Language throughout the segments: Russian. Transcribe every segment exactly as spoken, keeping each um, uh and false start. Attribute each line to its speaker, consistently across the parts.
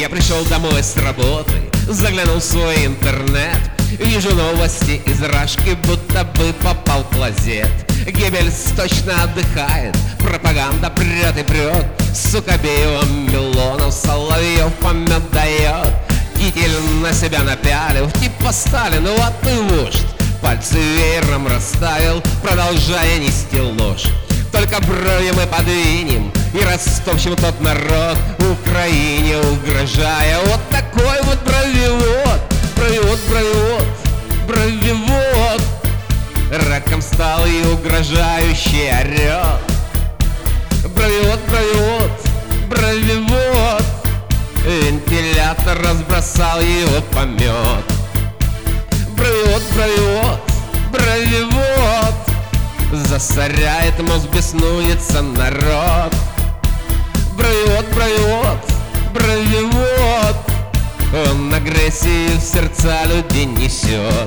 Speaker 1: Я пришел домой с работы, заглянул в свой интернет. Вижу новости из Рашки, будто бы попал в клозет. Геббельс точно отдыхает, пропаганда прет и прет. Сукобеева, Милонов, Соловьев помет дает. Китель на себя напялил, типа Сталин, вот и вождь. Пальцы веером расставил, продолжая нести ложь. Только брови мы подвинем и растопчем тот народ, Украине угрожая. Вот такой вот бровевод, бровевод, бровевод, бровевод. Раком стал и угрожающе орет. Бровевод, бровевод, бровевод. Вентилятор разбросал его помет. Бровевод, бровевод, бровевод. Засоряет мозг, беснуется народ. Бровевод, бровевод, бровевод. Он агрессию в сердца людей несет.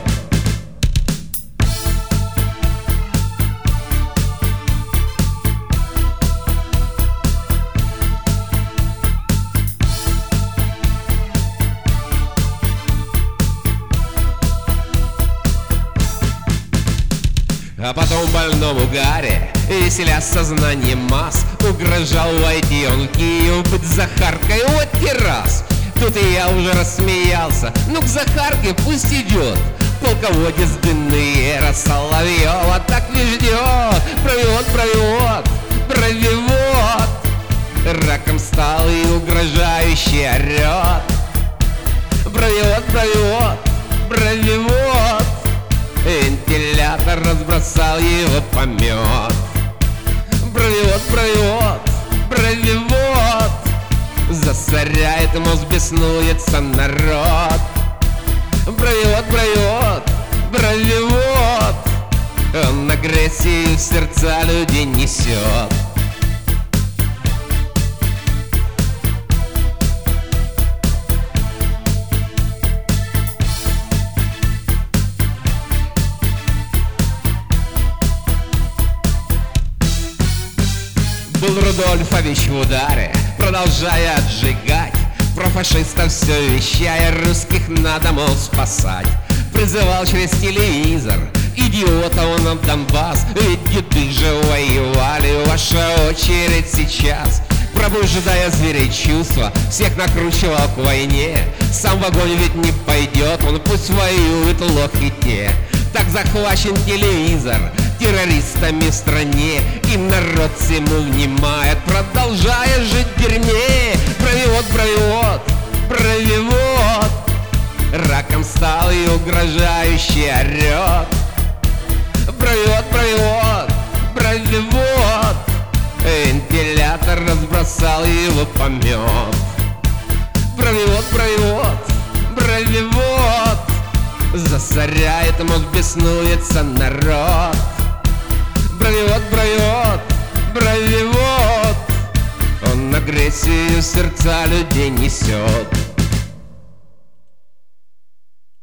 Speaker 1: А потом больному Гарри, веселя сознание масс, угрожал войти он в Киев, быть Захаркой вот террас. Тут и я уже рассмеялся, ну к Захарке пусть идет. Полководец Денеера Соловьева так не ждет. Бровевод, бровевод, бровевод. Раком стал и угрожающе орет. Бровевод, бровевод, бровевод. Вентилятор разбросал его помет. Бровевод, бровевод, бровевод. Засоряет мозг, беснуется народ. Бровевод, бровевод, бровевод. Он агрессию в сердца людей несет. Был Рудольфович в ударе, продолжая отжигать, про фашистов все вещая, русских надо, мол, спасать. Призывал через телевизор идиотов на Донбасс, ведь деды же воевали, ваша очередь сейчас. Пробуждая зверей чувства, всех накручивал к войне. Сам в огонь ведь не пойдет, он пусть воюет, лох и те. Так захвачен телевизор террористами в стране, и народ всему внимает, продолжая жить в дерьме. Бровевод, бровевод, бровевод. Раком стал и угрожающе орет. Бровевод, бровевод, бровевод. Вентилятор разбросал его помет. Бровевод, бровевод, бровевод. Засоряет мозг, беснуется народ. Бровевод, бровевод, бровевод. Он агрессию в сердца людей несет.